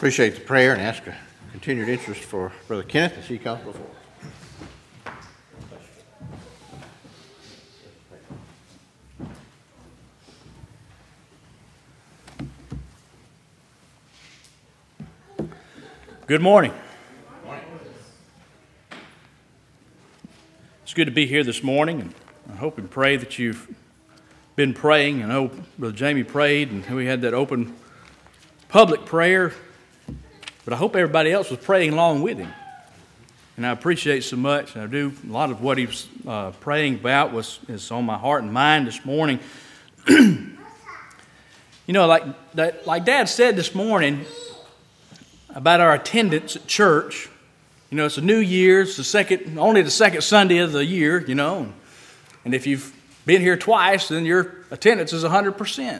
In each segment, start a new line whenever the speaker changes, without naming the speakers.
Appreciate the prayer and ask a continued interest for Brother Kenneth as he comes before.
Good morning. It's good to be here this morning, and I hope and pray that you've been praying. And I know Brother Jamie prayed, and we had that open public prayer, but I hope everybody else was praying along with him. And I appreciate so much, and I do. A lot of what he was praying about is on my heart and mind this morning. Like Dad said this morning about our attendance at church. You know, it's a new year. It's only the second Sunday of the year, you know. And if you've been here twice, then your attendance is 100%.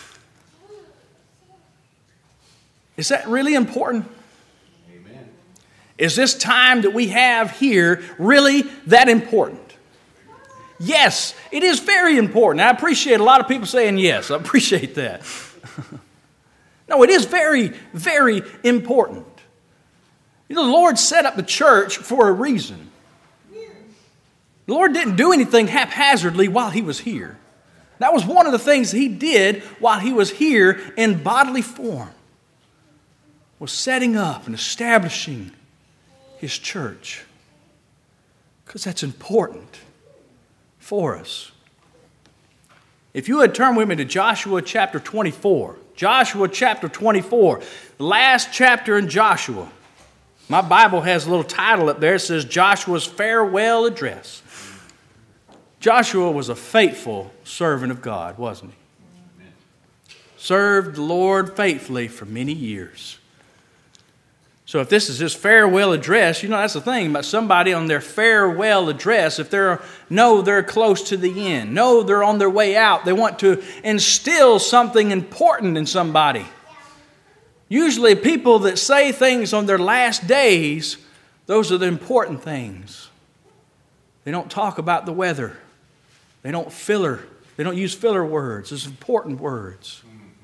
Is that really important?
Amen.
Is this time that we have here really that important? Yes, it is very important. I appreciate a lot of people saying yes. I appreciate that. No, it is very, very important. You know, the Lord set up the church for a reason. The Lord didn't do anything haphazardly while He was here. That was one of the things He did while He was here in bodily form, was setting up and establishing His church. Because that's important for us. If you would turn with me to Joshua chapter 24. Joshua chapter 24, last chapter in Joshua. My Bible has a little title up there. It says Joshua's farewell address. Joshua was a faithful servant of God, wasn't he? Amen. Served the Lord faithfully for many years. So if this is his farewell address, you know, that's the thing about somebody on their farewell address. If they're close to the end, they're on their way out, they want to instill something important in somebody. Usually people that say things on their last days, those are the important things. They don't talk about the weather. They don't use filler words. It's important words.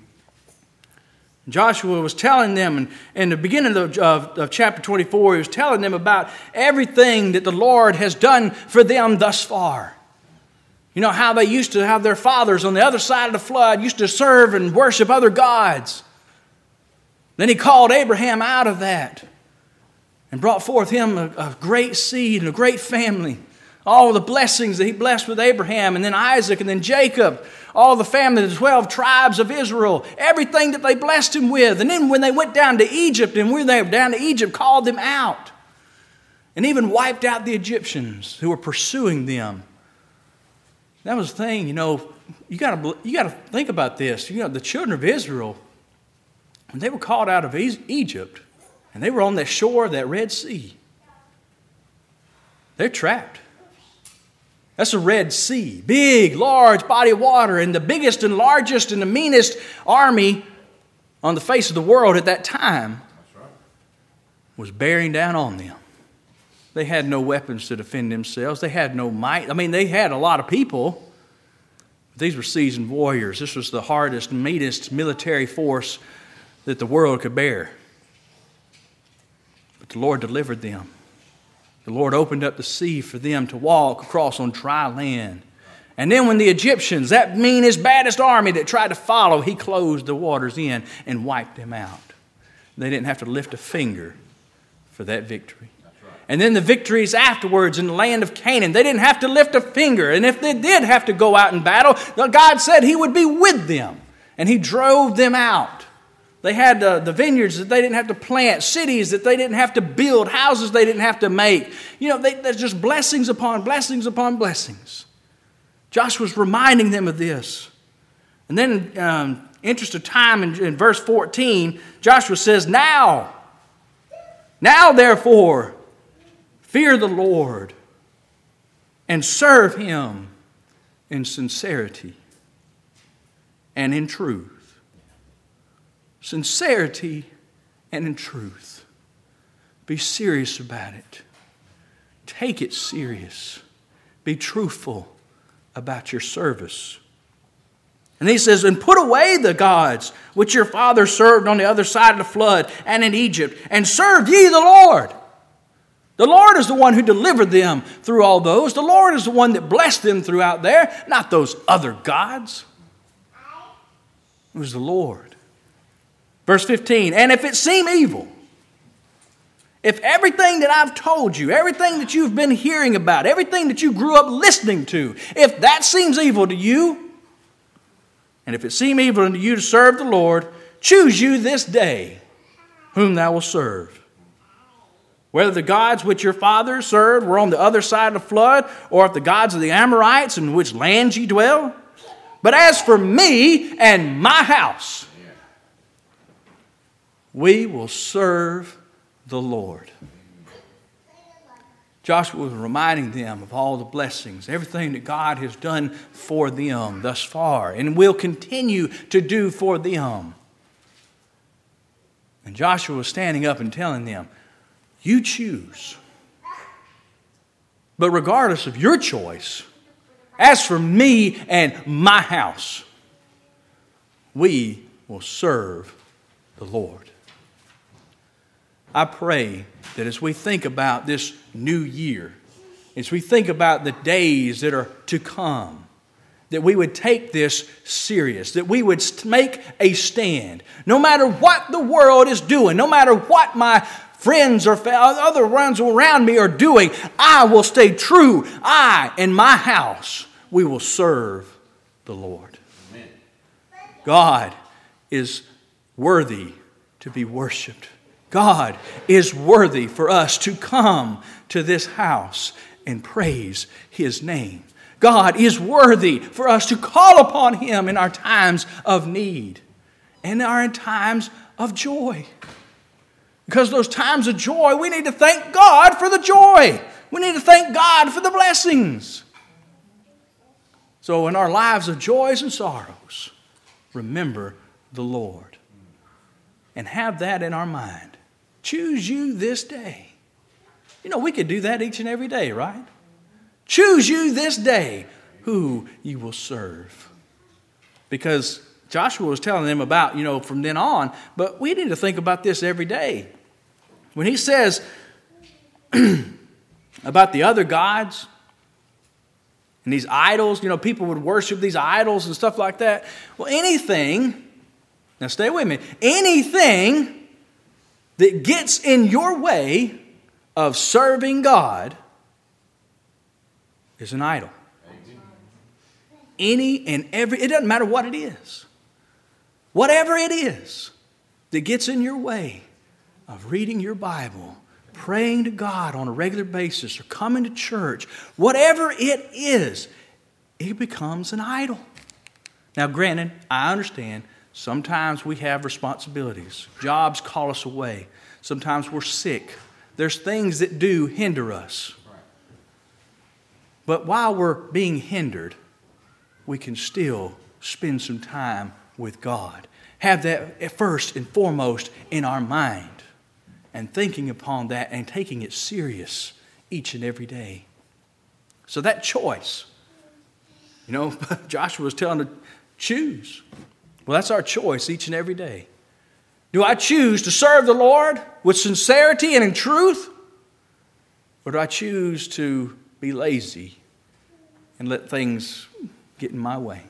Joshua was telling them, and in the beginning of chapter 24, he was telling them about everything that the Lord has done for them thus far. You know, how they used to have their fathers on the other side of the flood, used to serve and worship other gods. Then He called Abraham out of that and brought forth him a great seed and a great family. All the blessings that He blessed with Abraham, and then Isaac, and then Jacob, all the family, the 12 tribes of Israel, everything that they blessed him with. And then when they went down to Egypt, and when they were down to Egypt, called them out, and even wiped out the Egyptians who were pursuing them. That was the thing, you know, you got to think about this. You know, the children of Israel, when they were called out of Egypt, and they were on that shore of that Red Sea, they're trapped. That's a Red Sea, big, large body of water, and the biggest and largest and the meanest army on the face of the world at that time was bearing down on them. They had no weapons to defend themselves. They had no might. I mean, they had a lot of people. These were seasoned warriors. This was the hardest, meanest military force that the world could bear. But the Lord delivered them. The Lord opened up the sea for them to walk across on dry land. And then when the Egyptians, that meanest, baddest army that tried to follow, He closed the waters in and wiped them out. They didn't have to lift a finger for that victory. Right. And then the victories afterwards in the land of Canaan, they didn't have to lift a finger. And if they did have to go out in battle, God said He would be with them. And He drove them out. They had the vineyards that they didn't have to plant, cities that they didn't have to build, houses they didn't have to make. You know, there's just blessings upon blessings upon blessings. Joshua's reminding them of this. And then, interest of time, in verse 14, Joshua says, Now therefore, fear the Lord and serve Him in sincerity and in truth. Sincerity and in truth. Be serious about it. Take it serious. Be truthful about your service. And he says, and put away the gods which your father served on the other side of the flood and in Egypt, and serve ye the Lord. The Lord is the one who delivered them through all those. The Lord is the one that blessed them throughout there, not those other gods. It was the Lord. Verse 15, and if it seem evil, if everything that I've told you, everything that you've been hearing about, everything that you grew up listening to, if that seems evil to you, and if it seem evil unto you to serve the Lord, choose you this day whom thou wilt serve. Whether the gods which your fathers served were on the other side of the flood, or if the gods of the Amorites in which lands ye dwell. But as for me and my house, we will serve the Lord. Joshua was reminding them of all the blessings, everything that God has done for them thus far and will continue to do for them. And Joshua was standing up and telling them, you choose. But regardless of your choice, as for me and my house, we will serve the Lord. I pray that as we think about this new year, as we think about the days that are to come, that we would take this serious, that we would make a stand. No matter what the world is doing, no matter what my friends or other ones around me are doing, I will stay true. I and my house, we will serve the Lord. Amen. God is worthy to be worshiped. God is worthy for us to come to this house and praise His name. God is worthy for us to call upon Him in our times of need and in our times of joy. Because those times of joy, we need to thank God for the joy. We need to thank God for the blessings. So in our lives of joys and sorrows, remember the Lord. And have that in our mind. Choose you this day. You know, we could do that each and every day, right? Choose you this day who you will serve. Because Joshua was telling them about, from then on, but we need to think about this every day. When he says about the other gods and these idols, people would worship these idols and stuff like that. Well, anything, now stay with me, anything that gets in your way of serving God is an idol. Any and every, it doesn't matter what it is. Whatever it is that gets in your way of reading your Bible, praying to God on a regular basis, or coming to church, whatever it is, it becomes an idol. Now, granted, I understand sometimes we have responsibilities. Jobs call us away. Sometimes we're sick. There's things that do hinder us. But while we're being hindered, we can still spend some time with God. Have that first and foremost in our mind. And thinking upon that and taking it serious each and every day. So that choice, Joshua was telling them to choose. Well, that's our choice each and every day. Do I choose to serve the Lord with sincerity and in truth? Or do I choose to be lazy and let things get in my way?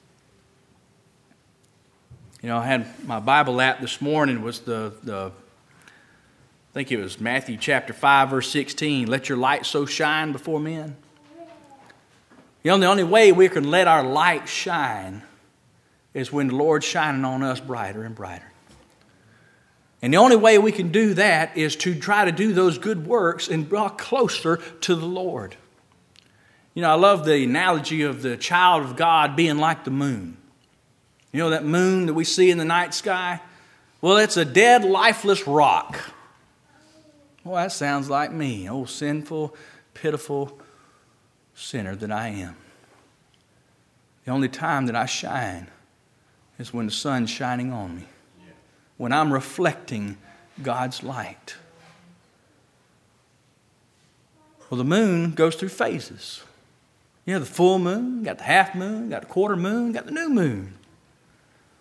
I had my Bible app this morning was I think it was Matthew chapter 5, verse 16. Let your light so shine before men. The only way we can let our light shine is when the Lord's shining on us brighter and brighter. And the only way we can do that is to try to do those good works and draw closer to the Lord. I love the analogy of the child of God being like the moon. That moon that we see in the night sky? Well, it's a dead, lifeless rock. Well, that sounds like me, old sinful, pitiful sinner that I am. The only time that I shine is when the sun's shining on me. When I'm reflecting God's light. Well, the moon goes through phases. The full moon, got the half moon, got the quarter moon, got the new moon.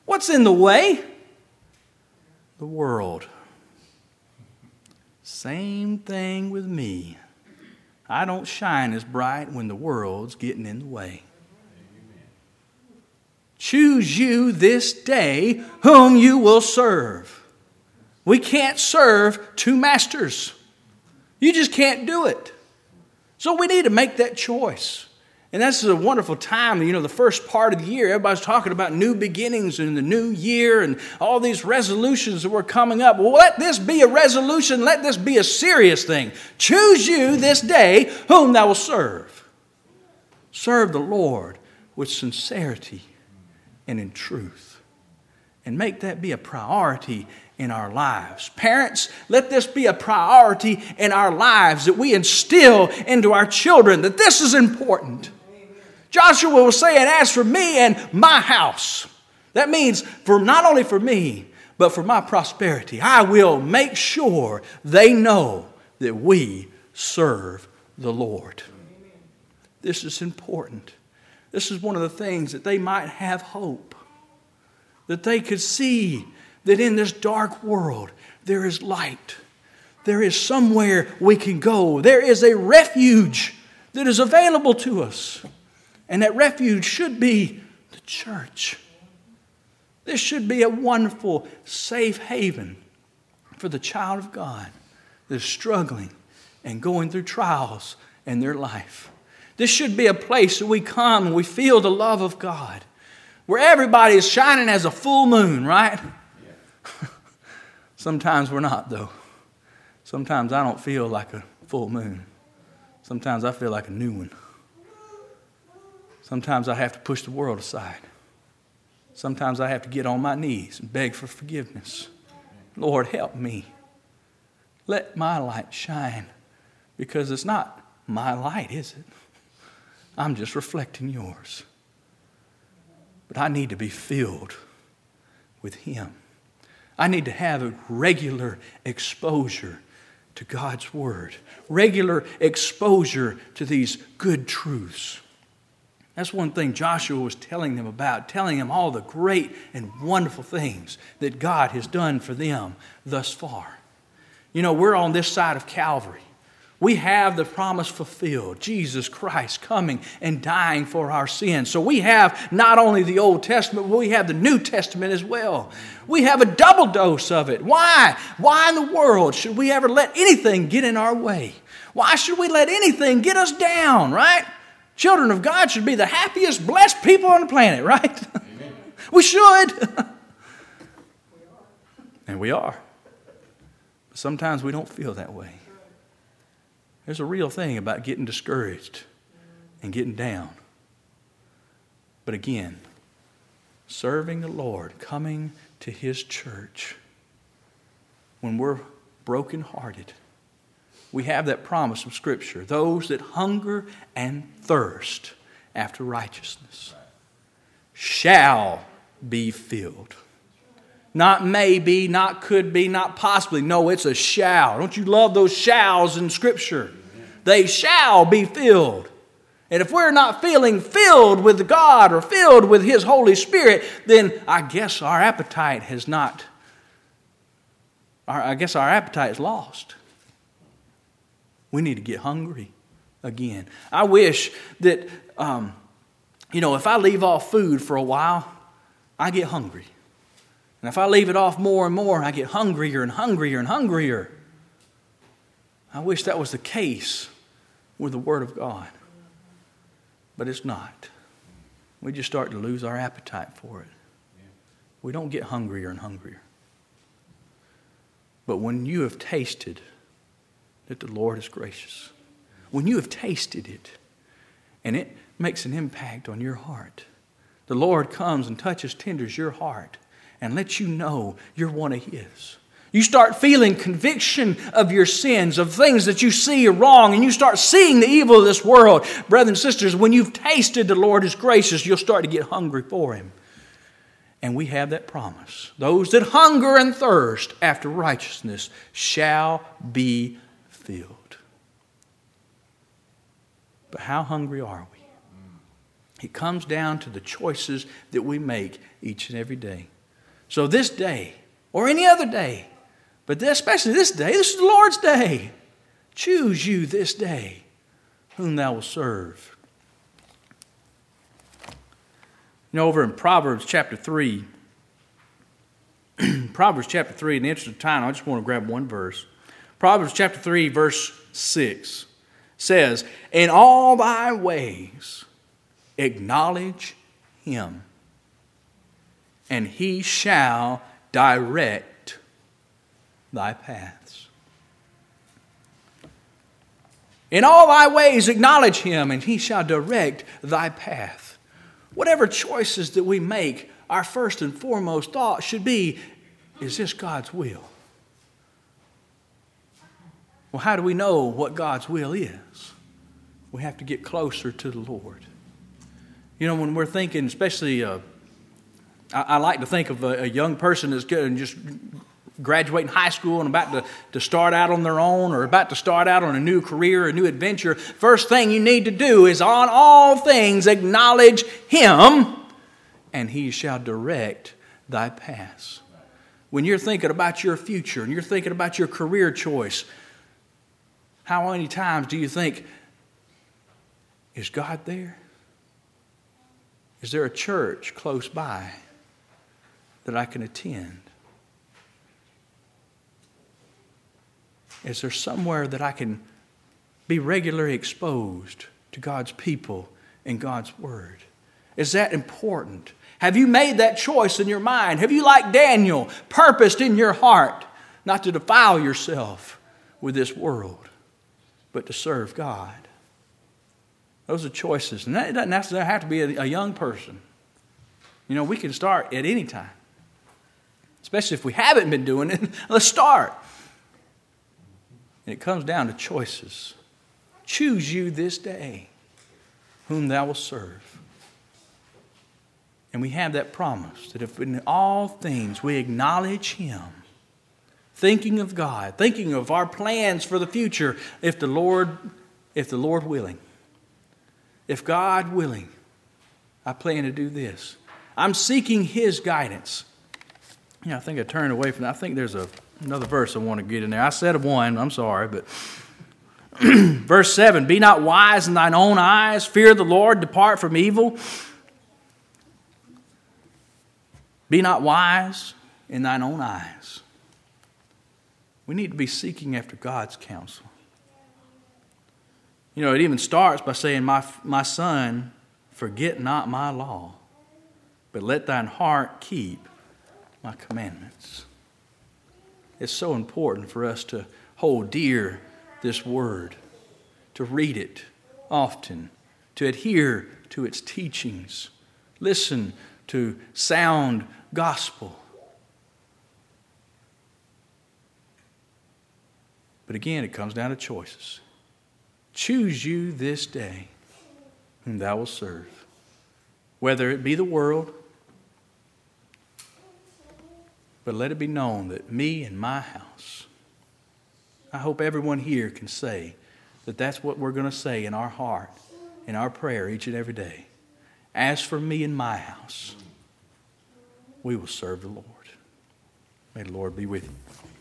What's in the way? The world. Same thing with me. I don't shine as bright when the world's getting in the way. Choose you this day whom you will serve. We can't serve two masters. You just can't do it. So we need to make that choice. And that's a wonderful time. You know, the first part of the year, everybody's talking about new beginnings and the new year and all these resolutions that were coming up. Well, let this be a resolution. Let this be a serious thing. Choose you this day whom thou wilt serve. Serve the Lord with sincerity and in truth. And make that be a priority in our lives. Parents, let this be a priority in our lives that we instill into our children that this is important. Joshua was saying, as for me and my house, that means for not only for me, but for my prosperity, I will make sure they know that we serve the Lord. This is important. This is one of the things that they might have hope, that they could see that in this dark world there is light. There is somewhere we can go. There is a refuge that is available to us. And that refuge should be the church. This should be a wonderful, safe haven for the child of God that is struggling and going through trials in their life. This should be a place that we come and we feel the love of God, where everybody is shining as a full moon, right? Yeah. Sometimes we're not, though. Sometimes I don't feel like a full moon. Sometimes I feel like a new one. Sometimes I have to push the world aside. Sometimes I have to get on my knees and beg for forgiveness. Lord, help me. Let my light shine, because it's not my light, is it? I'm just reflecting yours. But I need to be filled with Him. I need to have a regular exposure to God's Word, regular exposure to these good truths. That's one thing Joshua was telling them about, telling them all the great and wonderful things that God has done for them thus far. You know, we're on this side of Calvary. We have the promise fulfilled, Jesus Christ coming and dying for our sins. So we have not only the Old Testament, but we have the New Testament as well. We have a double dose of it. Why? Why in the world should we ever let anything get in our way? Why should we let anything get us down, right? Children of God should be the happiest, blessed people on the planet, right? Amen. We should. And we are. But sometimes we don't feel that way. There's a real thing about getting discouraged and getting down. But again, serving the Lord, coming to His church, when we're brokenhearted, we have that promise of Scripture. Those that hunger and thirst after righteousness shall be filled. Not maybe, not could be, not possibly. No, it's a shall. Don't you love those shalls in Scripture? They shall be filled. And if we're not feeling filled with God or filled with His Holy Spirit, then I guess our appetite has not, I guess our appetite is lost. We need to get hungry again. I wish that, if I leave off food for a while, I get hungry. And if I leave it off more and more, I get hungrier and hungrier and hungrier. I wish that was the case with the Word of God. But it's not. We just start to lose our appetite for it. We don't get hungrier and hungrier. But when you have tasted that the Lord is gracious, when you have tasted it, and it makes an impact on your heart, the Lord comes and touches, tenders your heart, and lets you know you're one of His. You start feeling conviction of your sins, of things that you see are wrong, and you start seeing the evil of this world. Brothers and sisters, when you've tasted the Lord is gracious, you'll start to get hungry for Him. And we have that promise. Those that hunger and thirst after righteousness shall be filled. But how hungry are we? It comes down to the choices that we make each and every day. So this day, or any other day, but especially this day, this is the Lord's day. Choose you this day whom thou wilt serve. You know, over in Proverbs chapter 3, Proverbs chapter 3, in the interest of time, I just want to grab one verse. Proverbs chapter 3, verse 6 says, "In all thy ways acknowledge him, and he shall direct thy paths." In all thy ways acknowledge him, and he shall direct thy path. Whatever choices that we make, our first and foremost thought should be, is this God's will? Well, how do we know what God's will is? We have to get closer to the Lord. You know, when we're thinking, especially, I like to think of a young person that's just graduating high school and about to start out on their own, or about to start out on a new career, a new adventure. First thing you need to do is, on all things, acknowledge him, and he shall direct thy paths. When you're thinking about your future and you're thinking about your career choice, how many times do you think, is God there? Is there a church close by that I can attend? Is there somewhere that I can be regularly exposed to God's people and God's Word? Is that important? Have you made that choice in your mind? Have you, like Daniel, purposed in your heart not to defile yourself with this world, but to serve God? Those are choices. And that doesn't necessarily have to be a young person. You know, we can start at any time. Especially if we haven't been doing it, let's start. And it comes down to choices. Choose you this day whom thou wilt serve. And we have that promise that if in all things we acknowledge him, thinking of God, thinking of our plans for the future, if the Lord willing, if God willing, I plan to do this. I'm seeking his guidance. You know, I think I turned away from that. I think there's another verse I want to get in there. I said one, I'm sorry, but verse 7, "Be not wise in thine own eyes, fear the Lord, depart from evil." Be not wise in thine own eyes. We need to be seeking after God's counsel. You know, it even starts by saying, my son, forget not my law, but let thine heart keep my commandments. It's so important for us to hold dear this word, to read it often, to adhere to its teachings, listen to sound gospel. But again, it comes down to choices. Choose you this day whom thou wilt serve, whether it be the world, but let it be known that me and my house, I hope everyone here can say that that's what we're going to say in our heart, in our prayer each and every day. As for me and my house, we will serve the Lord. May the Lord be with you.